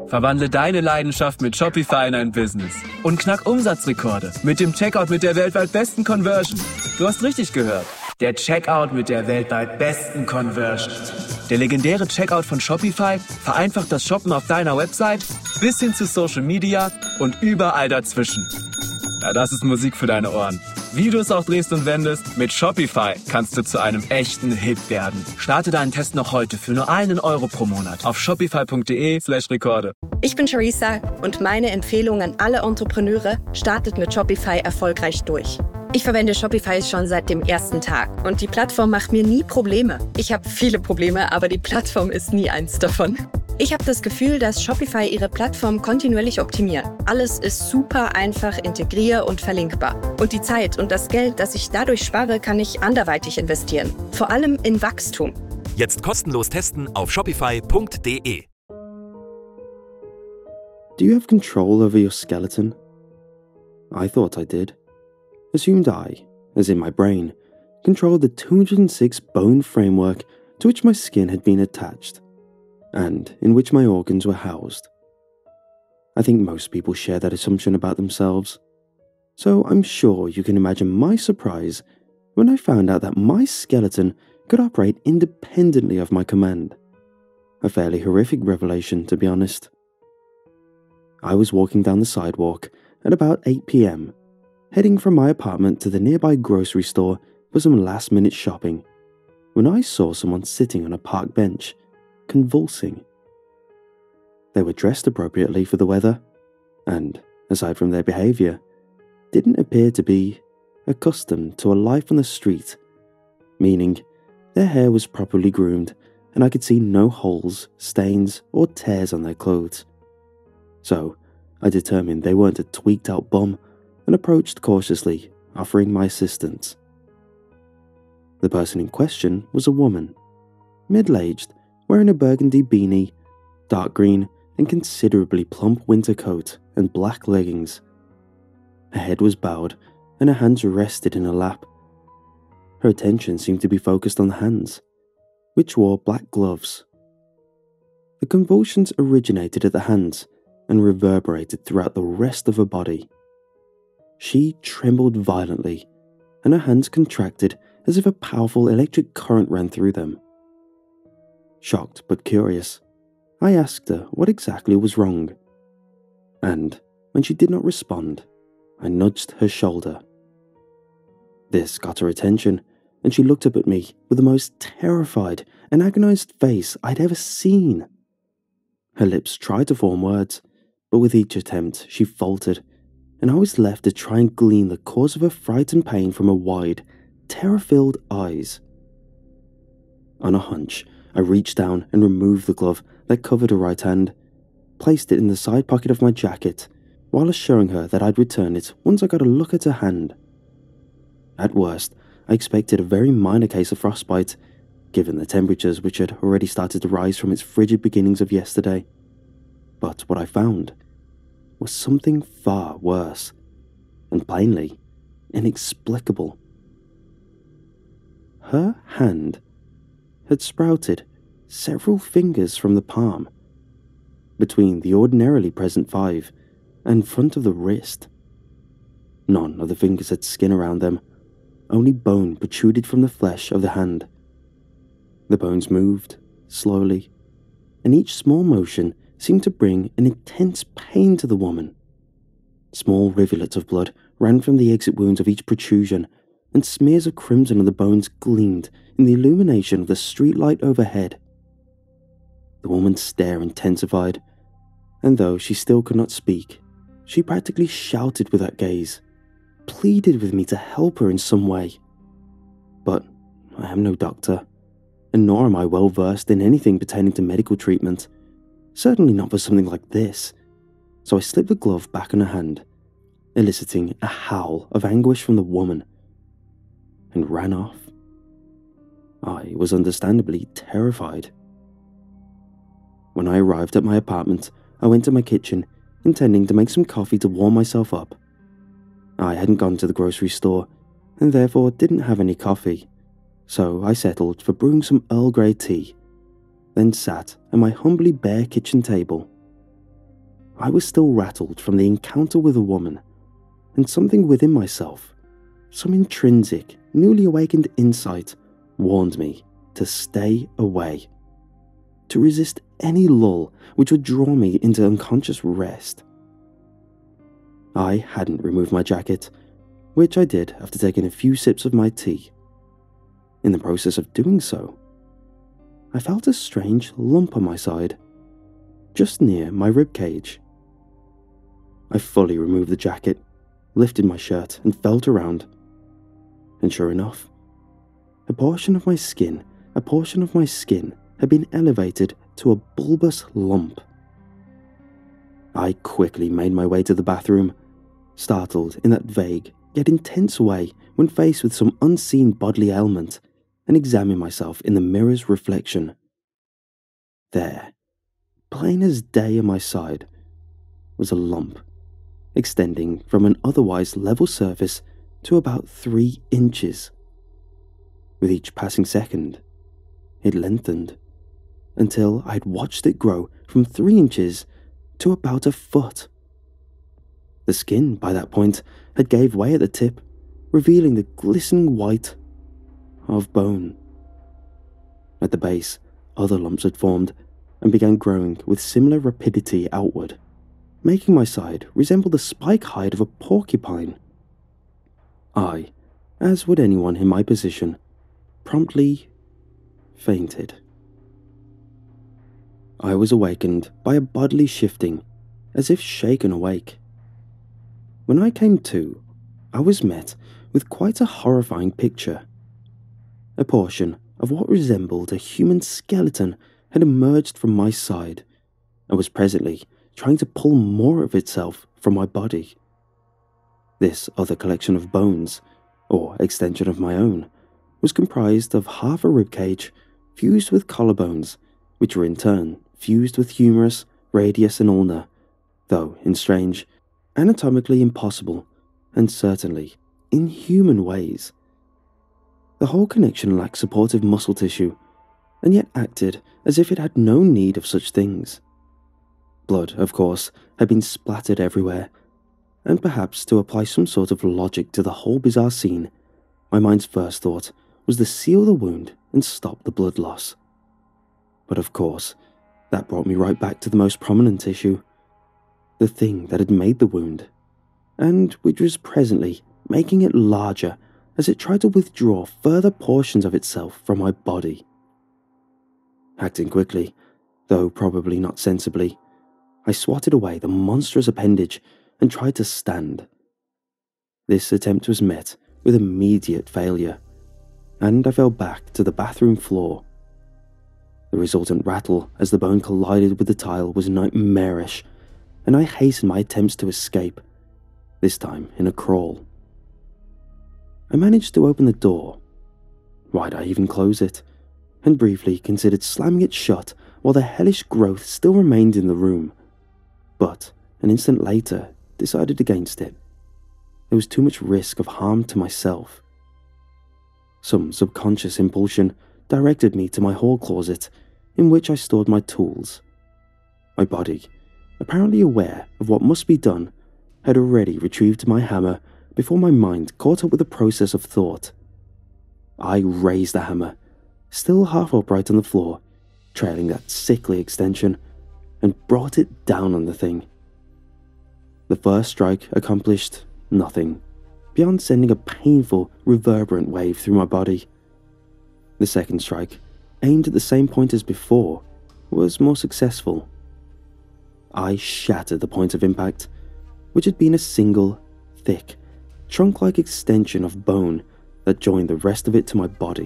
Verwandle deine Leidenschaft mit Shopify in ein Business und knack Umsatzrekorde mit dem Checkout mit der weltweit besten Conversion. Du hast richtig gehört. Der Checkout mit der weltweit besten Conversion. Der legendäre Checkout von Shopify vereinfacht das Shoppen auf deiner Website bis hin zu Social Media und überall dazwischen. Ja, das ist Musik für deine Ohren. Wie du es auch drehst und wendest, mit Shopify kannst du zu einem echten Hit werden. Starte deinen Test noch heute für nur €1 pro Monat auf shopify.de/Rekorde. Ich bin Charissa und meine Empfehlung an alle Entrepreneure: startet mit Shopify erfolgreich durch. Ich verwende Shopify schon seit dem ersten Tag und die Plattform macht mir nie Probleme. Ich habe viele Probleme, aber die Plattform ist nie eins davon. Ich habe das Gefühl, dass Shopify ihre Plattform kontinuierlich optimiert. Alles ist super einfach integrier- und verlinkbar. Und die Zeit und das Geld, das ich dadurch spare, kann ich anderweitig investieren. Vor allem in Wachstum. Jetzt kostenlos testen auf shopify.de. Do you have control over your skeleton? I thought I did. Assumed I, as in my brain, controlled the 206 bone framework to which my skin had been attached, and in which my organs were housed. I think most people share that assumption about themselves, so I'm sure you can imagine my surprise when I found out that my skeleton could operate independently of my command. A fairly horrific revelation, to be honest. I was walking down the sidewalk at about 8 p.m, heading from my apartment to the nearby grocery store for some last-minute shopping, when I saw someone sitting on a park bench, convulsing. They were dressed appropriately for the weather, and, aside from their behaviour, didn't appear to be accustomed to a life on the street, meaning their hair was properly groomed and I could see no holes, stains or tears on their clothes. So, I determined they weren't a tweaked-out bum and approached cautiously, offering my assistance. The person in question was a woman, middle-aged, wearing a burgundy beanie, dark green and considerably plump winter coat and black leggings. Her head was bowed and her hands rested in her lap. Her attention seemed to be focused on the hands, which wore black gloves. The convulsions originated at the hands and reverberated throughout the rest of her body. She trembled violently, and her hands contracted as if a powerful electric current ran through them. Shocked but curious, I asked her what exactly was wrong, and when she did not respond, I nudged her shoulder. This got her attention, and she looked up at me with the most terrified and agonized face I'd ever seen. Her lips tried to form words, but with each attempt she faltered, and I was left to try and glean the cause of her fright and pain from her wide, terror-filled eyes. On a hunch, I reached down and removed the glove that covered her right hand, placed it in the side pocket of my jacket, while assuring her that I'd return it once I got a look at her hand. At worst, I expected a very minor case of frostbite, given the temperatures which had already started to rise from its frigid beginnings of yesterday. But what I found was something far worse, and plainly inexplicable. Her hand had sprouted several fingers from the palm, between the ordinarily present 5 and front of the wrist. None of the fingers had skin around them, only bone protruded from the flesh of the hand. The bones moved, slowly, and each small motion seemed to bring an intense pain to the woman. Small rivulets of blood ran from the exit wounds of each protrusion, and smears of crimson on the bones gleamed in the illumination of the streetlight overhead. The woman's stare intensified, and though she still could not speak, she practically shouted with that gaze, pleaded with me to help her in some way. But I am no doctor, and nor am I well versed in anything pertaining to medical treatment, certainly not for something like this, so I slipped the glove back on her hand, eliciting a howl of anguish from the woman, and ran off. I was understandably terrified. When I arrived at my apartment, I went to my kitchen, intending to make some coffee to warm myself up. I hadn't gone to the grocery store, and therefore didn't have any coffee, so I settled for brewing some Earl Grey tea, then sat at my humbly bare kitchen table. I was still rattled from the encounter with a woman, and something within myself, some intrinsic, newly awakened insight, warned me to stay away, to resist any lull which would draw me into unconscious rest. I hadn't removed my jacket, which I did after taking a few sips of my tea. In the process of doing so, I felt a strange lump on my side, just near my ribcage. I fully removed the jacket, lifted my shirt, and felt around. And sure enough, a portion of my skin had been elevated to a bulbous lump. I quickly made my way to the bathroom, startled in that vague yet intense way when faced with some unseen bodily ailment, and examined myself in the mirror's reflection. There, plain as day on my side, was a lump, extending from an otherwise level surface to about 3 inches. With each passing second, it lengthened, until I'd watched it grow from 3 inches to about a foot. The skin, by that point, had gave way at the tip, revealing the glistening white of bone. At the base, other lumps had formed and began growing with similar rapidity outward, making my side resemble the spike hide of a porcupine. I, as would anyone in my position, promptly fainted. I was awakened by a bodily shifting, as if shaken awake. When I came to, I was met with quite a horrifying picture. A portion of what resembled a human skeleton had emerged from my side and was presently trying to pull more of itself from my body. This other collection of bones, or extension of my own, was comprised of half a ribcage fused with collarbones, which were in turn fused with humerus, radius, and ulna, though in strange, anatomically impossible, and certainly inhuman ways. The whole connection lacked supportive muscle tissue, and yet acted as if it had no need of such things. Blood, of course, had been splattered everywhere, and perhaps to apply some sort of logic to the whole bizarre scene, my mind's first thought was to seal the wound and stop the blood loss. But of course, that brought me right back to the most prominent issue, the thing that had made the wound, and which was presently making it larger as it tried to withdraw further portions of itself from my body. Acting quickly, though probably not sensibly, I swatted away the monstrous appendage and tried to stand. This attempt was met with immediate failure, and I fell back to the bathroom floor. The resultant rattle as the bone collided with the tile was nightmarish, and I hastened my attempts to escape, this time in a crawl. I managed to open the door. Why'd I even close it? And briefly considered slamming it shut while the hellish growth still remained in the room, but an instant later decided against it. There was too much risk of harm to myself. Some subconscious impulsion directed me to my hall closet, in which I stored my tools. My body, apparently aware of what must be done, had already retrieved my hammer before my mind caught up with the process of thought. I raised the hammer, still half upright on the floor, trailing that sickly extension, and brought it down on the thing. The first strike accomplished nothing, beyond sending a painful, reverberant wave through my body. The second strike, aimed at the same point as before, was more successful. I shattered the point of impact, which had been a single, thick, trunk-like extension of bone that joined the rest of it to my body.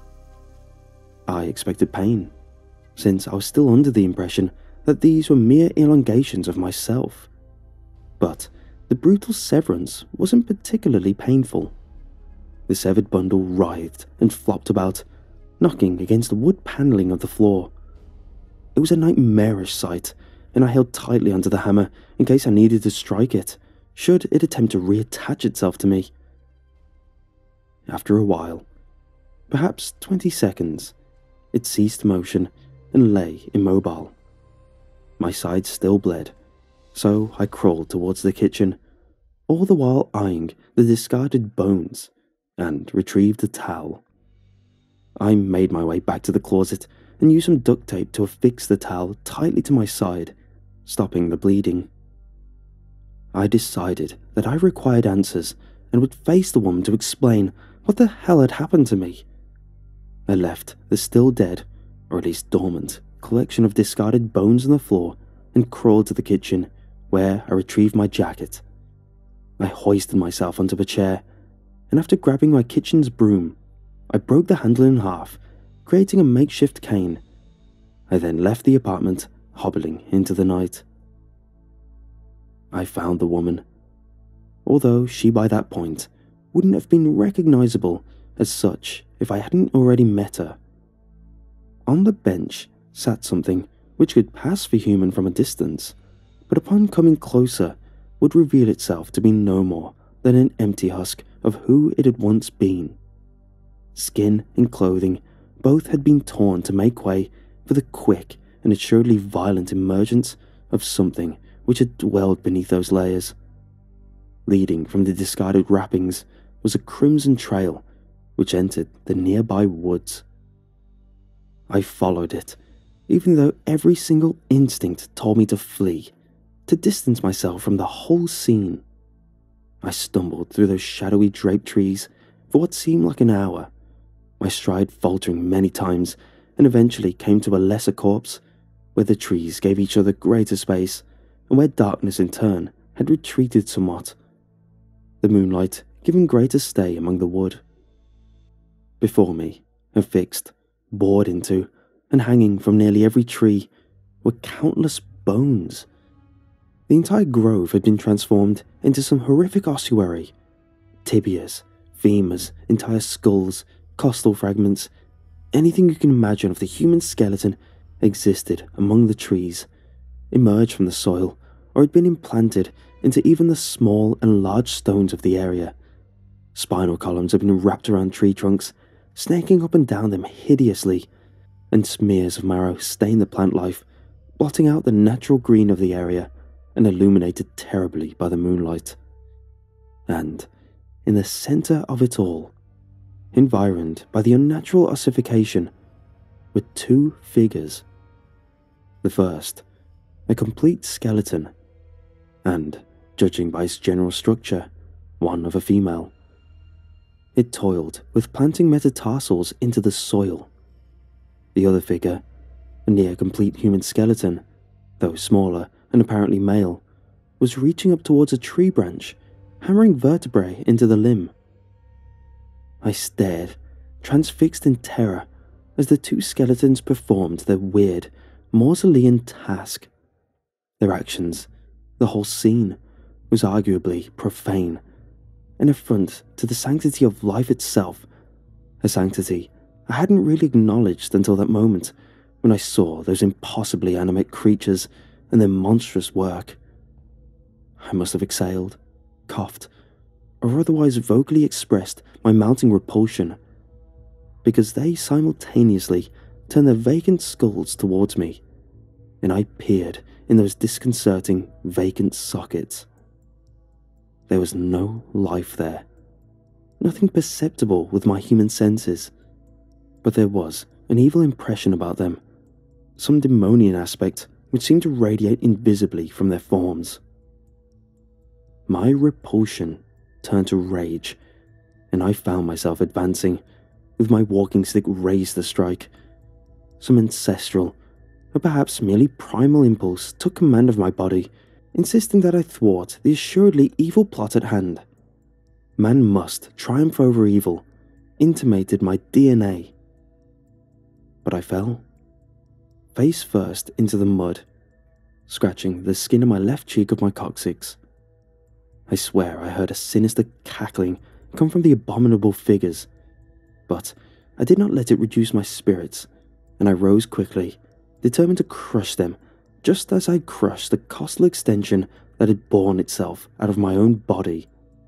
I expected pain, since I was still under the impression that these were mere elongations of myself. But the brutal severance wasn't particularly painful. The severed bundle writhed and flopped about, knocking against the wood paneling of the floor. It was a nightmarish sight, and I held tightly onto the hammer in case I needed to strike it, should it attempt to reattach itself to me. After a while, perhaps 20 seconds, it ceased motion and lay immobile. My side still bled, So I crawled towards the kitchen, all the while eyeing the discarded bones, and retrieved a towel. I made my way back to the closet and used some duct tape to affix the towel tightly to my side, stopping the bleeding. I decided that I required answers and would face the woman to explain what the hell had happened to me. I left the still dead, or at least dormant, collection of discarded bones on the floor and crawled to the kitchen, where I retrieved my jacket. I hoisted myself onto a chair, and after grabbing my kitchen's broom, I broke the handle in half, creating a makeshift cane. I then left the apartment, hobbling into the night. I found the woman, although she by that point wouldn't have been recognizable as such if I hadn't already met her. On the bench sat something which could pass for human from a distance, but upon coming closer would reveal itself to be no more than an empty husk of who it had once been. Skin and clothing both had been torn to make way for the quick and assuredly violent emergence of something which had dwelled beneath those layers. Leading from the discarded wrappings was a crimson trail which entered the nearby woods. I followed it, even though every single instinct told me to flee, to distance myself from the whole scene. I stumbled through those shadowy draped trees for what seemed like an hour, my stride faltering many times, and eventually came to a lesser corpse, where the trees gave each other greater space, and where darkness in turn had retreated somewhat, the moonlight giving greater stay among the wood. Before me, affixed, bored into, and hanging from nearly every tree, were countless bones. The entire grove had been transformed into some horrific ossuary. Tibias, femurs, entire skulls, costal fragments, anything you can imagine of the human skeleton existed among the trees, emerged from the soil, or had been implanted into even the small and large stones of the area. Spinal columns had been wrapped around tree trunks, snaking up and down them hideously, and smears of marrow stained the plant life, blotting out the natural green of the area and illuminated terribly by the moonlight. And, in the center of it all, environed by the unnatural ossification, were two figures. The first, a complete skeleton, and, judging by its general structure, one of a female. It toiled with planting metatarsals into the soil. The other figure, a near-complete human skeleton, though smaller and apparently male, was reaching up towards a tree branch, hammering vertebrae into the limb. I stared, transfixed in terror, as the two skeletons performed their weird, mausolean task. Their actions, the whole scene, was arguably profane, an affront to the sanctity of life itself, a sanctity I hadn't really acknowledged until that moment when I saw those impossibly animate creatures and their monstrous work. I must have exhaled, coughed, or otherwise vocally expressed my mounting repulsion, because they simultaneously turned their vacant skulls towards me, and I peered in those disconcerting, vacant sockets. There was no life there, nothing perceptible with my human senses, but there was an evil impression about them, some demonian aspect which seemed to radiate invisibly from their forms. My repulsion turned to rage, and I found myself advancing, with my walking stick raised to strike. Some ancestral, or perhaps merely primal impulse took command of my body, insisting that I thwart the assuredly evil plot at hand. Man must triumph over evil, intimated my DNA. But I fell, face first into the mud, scratching the skin of my left cheek of my coccyx. I swear I heard a sinister cackling come from the abominable figures, but I did not let it reduce my spirits, and I rose quickly, determined to crush them, just as I crushed the costal extension that had born itself out of my own body.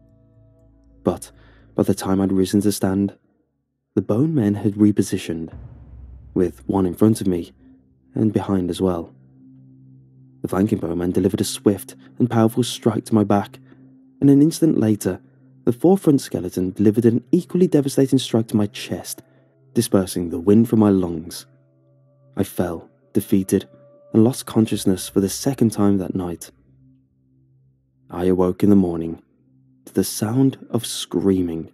But by the time I'd risen to stand, the bone men had repositioned, with one in front of me and behind as well. The flanking bowman delivered a swift and powerful strike to my back, and an instant later, the forefront skeleton delivered an equally devastating strike to my chest, dispersing the wind from my lungs. I fell, defeated, and lost consciousness for the second time that night. I awoke in the morning to the sound of screaming.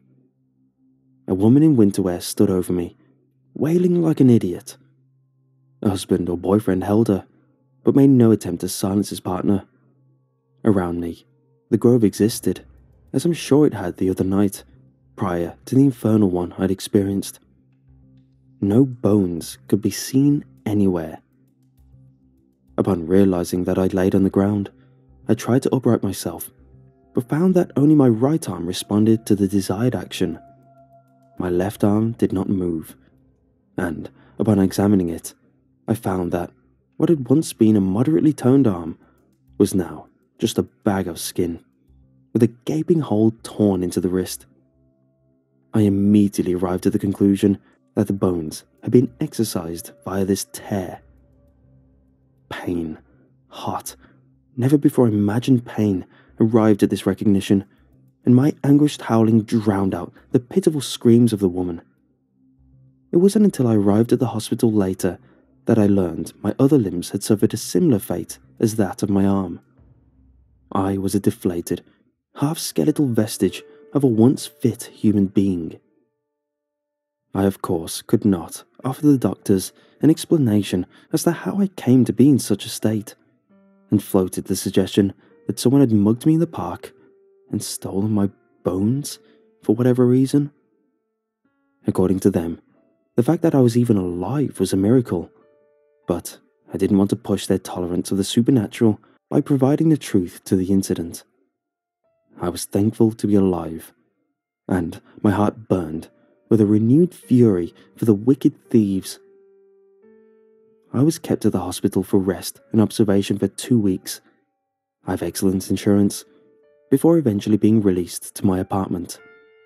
A woman in winter wear stood over me, wailing like an idiot. A husband or boyfriend held her, but made no attempt to silence his partner. Around me, the grove existed, as I'm sure it had the other night, prior to the infernal one I'd experienced. No bones could be seen anywhere. Upon realizing that I'd laid on the ground, I tried to upright myself, but found that only my right arm responded to the desired action. My left arm did not move, and upon examining it, I found that what had once been a moderately toned arm was now just a bag of skin, with a gaping hole torn into the wrist. I immediately arrived at the conclusion that the bones had been exercised via this tear. Pain, hot, never before imagined pain arrived at this recognition, and my anguished howling drowned out the pitiful screams of the woman. It wasn't until I arrived at the hospital later that I learned my other limbs had suffered a similar fate as that of my arm. I was a deflated, half-skeletal vestige of a once fit human being. I, of course, could not offer the doctors an explanation as to how I came to be in such a state, and floated the suggestion that someone had mugged me in the park and stolen my bones for whatever reason. According to them, the fact that I was even alive was a miracle, but I didn't want to push their tolerance of the supernatural by providing the truth to the incident. I was thankful to be alive, and my heart burned with a renewed fury for the wicked thieves. I was kept at the hospital for rest and observation for 2 weeks. I have excellent insurance, before eventually being released to my apartment.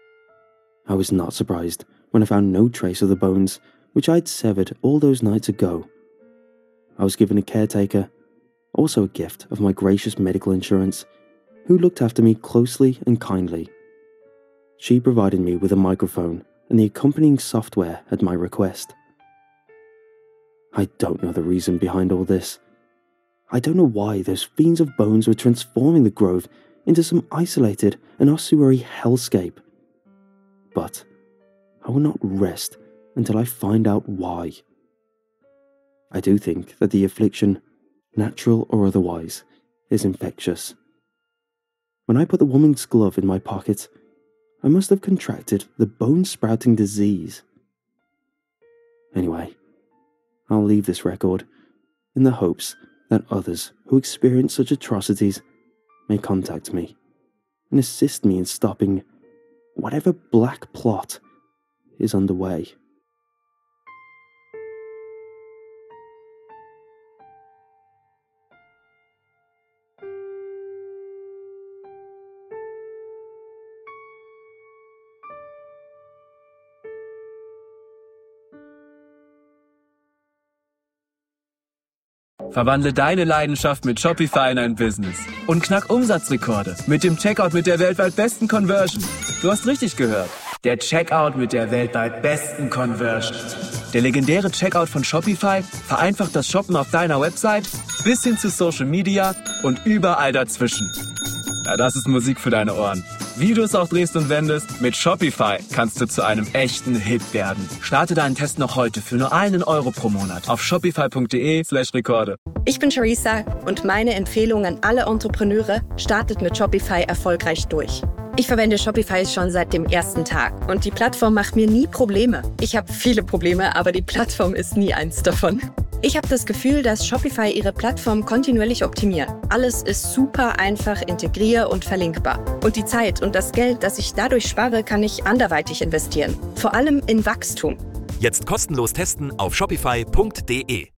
I was not surprised when I found no trace of the bones which I had severed all those nights ago. I was given a caretaker, also a gift of my gracious medical insurance, who looked after me closely and kindly. She provided me with a microphone and the accompanying software at my request. I don't know the reason behind all this. I don't know why those fiends of bones were transforming the grove into some isolated and ossuary hellscape. But I will not rest until I find out why. I do think that the affliction, natural or otherwise, is infectious. When I put the woman's glove in my pocket, I must have contracted the bone-sprouting disease. Anyway, I'll leave this record in the hopes that others who experience such atrocities may contact me and assist me in stopping whatever black plot is underway. Verwandle deine Leidenschaft mit Shopify in ein Business und knack Umsatzrekorde mit dem Checkout mit der weltweit besten Conversion. Du hast richtig gehört. Der Checkout mit der weltweit besten Conversion. Der legendäre Checkout von Shopify vereinfacht das Shoppen auf deiner Website bis hin zu Social Media und überall dazwischen. Ja, das ist Musik für deine Ohren. Wie du es auch drehst und wendest, mit Shopify kannst du zu einem echten Hit werden. Starte deinen Test noch heute für nur €1 pro Monat auf shopify.de/Rekorde. Ich bin Charissa und meine Empfehlung an alle Entrepreneure: startet mit Shopify erfolgreich durch. Ich verwende Shopify schon seit dem ersten Tag und die Plattform macht mir nie Probleme. Ich habe viele Probleme, aber die Plattform ist nie eins davon. Ich habe das Gefühl, dass Shopify ihre Plattform kontinuierlich optimiert. Alles ist super einfach, integrier- und verlinkbar. Und die Zeit und das Geld, das ich dadurch spare, kann ich anderweitig investieren. Vor allem in Wachstum. Jetzt kostenlos testen auf shopify.de.